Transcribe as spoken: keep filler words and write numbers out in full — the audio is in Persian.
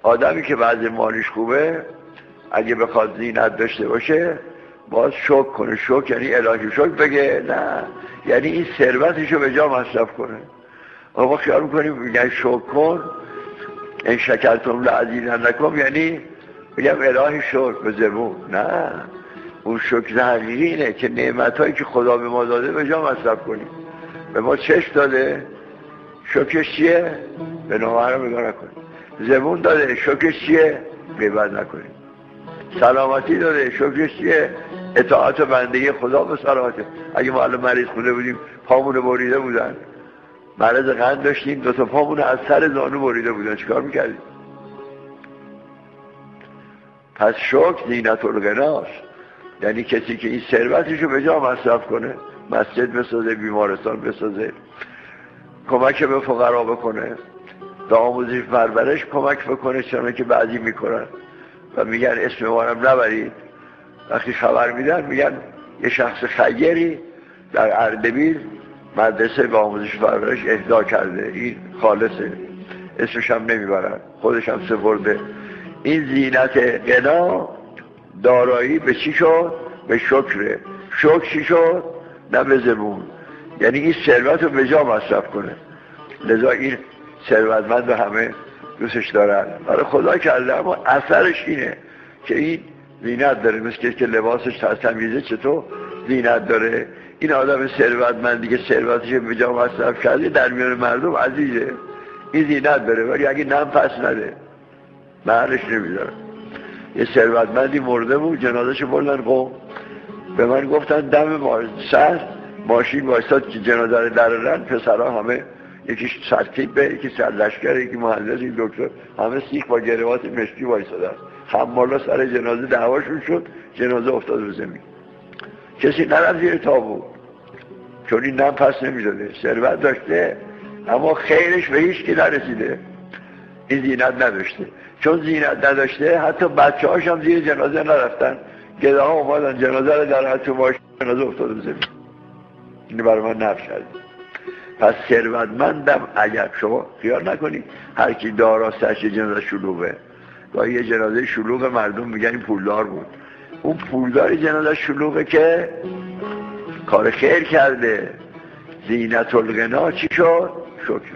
آدمی که وضع مالیش خوبه اگه بخواد زینت داشته باشه باز شکر کنه. شکر یعنی الهی شکر بگه؟ نه، یعنی این ثروتشو به جا مصرف کنه. ما خیال میکنیم میگن شکر کن، این شکرتم لأزیدنکم یعنی بگم الهی شکر به زبون. نه، اون شکر حقیقی اینه که نعمتایی که خدا به ما داده به جا مصرف کنیم. به ما چشم داده، شکرش چیه؟ به نامحرم نگاه نکنیم. زبون داده، شکرش چیه؟ غیبت نکنیم. سلامتی داده، شکرش چیه؟ اطاعت و بندگی خدا به سلامته. اگه ما الان مریض خونه بودیم پامونو بریده بودن، مرض قند داشتیم، دو تا پامونو از سر زانو بریده بودن، چیکار میکردیم؟ پس شکر زینت الغناست، یعنی کسی که این ثروتشو به جا مصرف کنه، مسجد بسازه، بیمارستان بسازه، کمک به فقرا بکنه، به آموزش پرورش کمک بکنه، چون که بعضی میکنن و میگن اسم ما هم نبرید. وقتی خبر میدن میگن یه شخص خیری در اردبیل مدرسه به آموزش پرورش اهدا کرده، این خالصه، اسمش هم نمیبرن، خودش هم سپرده. این زینت غنا دارایی به چی شد؟ به شکره. شکر چی شد؟ نه به زبون، یعنی این ثروت رو به جا مصرف کنه. لذا این ثروتمند رو همه دوستش دارن، برای خدا کرده، اما اثرش اینه که این زینت داره، مثل که لباسش تمیزه چطور زینت داره. این آدم ثروتمندی که ثروتش به جا مصرف کرده در میان مردم عزیزه، این زینت داره، ولی اگه نم پس نده محلش نمیذاره. یه ثروتمندی مرده بود، جنازه‌ش بردن قم، به من گفتن دم سر ماشین وایساد که جنازه رو درارن، پسرها همه یکی سرتیپ، یکی سرلشکر، یکی مهندس، یکی دکتر، همه سیخ با گروات مشکی وایسادن. حمالا سر جنازه دعواشون شد، جنازه افتاد رو زمین، کسی نرفت زیر تابوت، چون این نم پس نمیداده. ثروت داشته اما خیرش به هیچ کی نرسیده، این زینت نداشته. چون زینت نداشته حتی بچه هاش هم زیر جنازه نرفتن، گده ها اومدن جنازه رو در حتی ماشین، جنازه افتاد رو زمین. این برای من نفس کرده. پس ثروتمندم اگر شما خیال نکنید هر کی داراستش جنازه شلوغه، گاهی یه جنازه شلوغ مردم میگن این پولدار بود، اون پولداری جنازه شلوغه که کار خیر کرده. زینت الغنا چی شد؟ شکر.